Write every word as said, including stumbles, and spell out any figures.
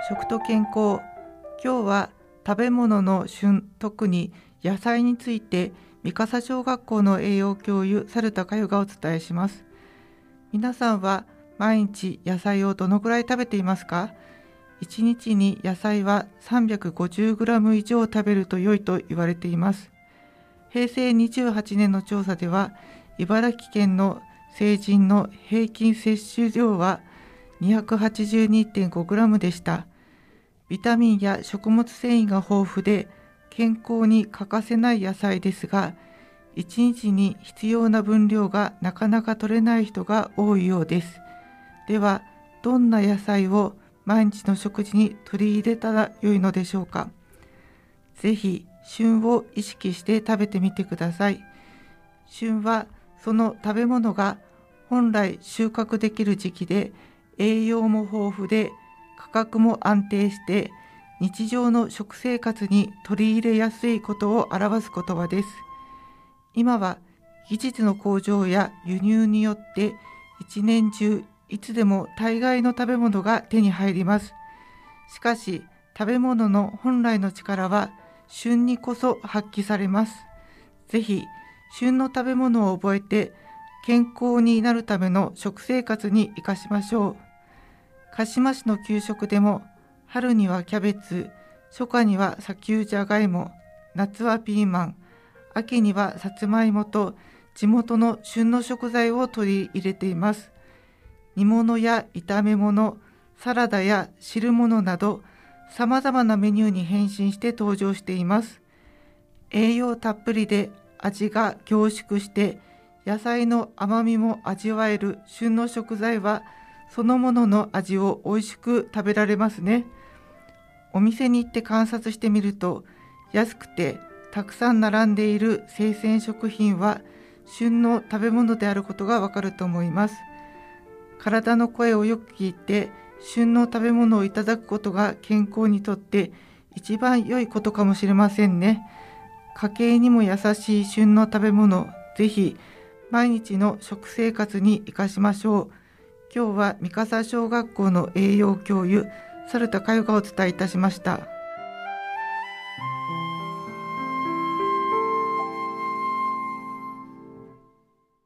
食と健康。今日は食べ物の旬、特に野菜について三笠小学校の栄養教諭猿田佳代がお伝えします。皆さんは毎日野菜をどのくらい食べていますか？いちにちに野菜は さんびゃくごじゅうグラム 以上食べると良いと言われています。へいせいにじゅうはちねんの調査では、茨城県の成人の平均摂取量は にひゃくはちじゅうにてんごグラム でした。ビタミンや食物繊維が豊富で健康に欠かせない野菜ですが、いちにちに必要な分量がなかなか取れない人が多いようです。では、どんな野菜を毎日の食事に取り入れたら良いのでしょうか。ぜひ旬を意識して食べてみてください。旬はその食べ物が本来収穫できる時期で、栄養も豊富で価格も安定して日常の食生活に取り入れやすいことを表す言葉です。今は技術の向上や輸入によって一年中いつでも大概の食べ物が手に入ります。しかし食べ物の本来の力は旬にこそ発揮されます。ぜひ旬の食べ物を覚えて健康になるための食生活に生かしましょう。鹿島市の給食でも春にはキャベツ、初夏には砂丘じゃがいも、夏はピーマン、秋にはさつまいもと地元の旬の食材を取り入れています。煮物や炒め物、サラダや汁物などさまざまなメニューに変身して登場しています。栄養たっぷりで味が凝縮して野菜の甘みも味わえる旬の食材はそのものの味を美味しく食べられますね。お店に行って観察してみると、安くてたくさん並んでいる生鮮食品は旬の食べ物であることがわかると思います。体の声をよく聞いて旬の食べ物をいただくことが健康にとって一番良いことかもしれませんね。家計にも優しい旬の食べ物、ぜひ毎日の食生活に生かしましょう。今日は三笠小学校の栄養教諭猿田佳代がお伝えいたしました。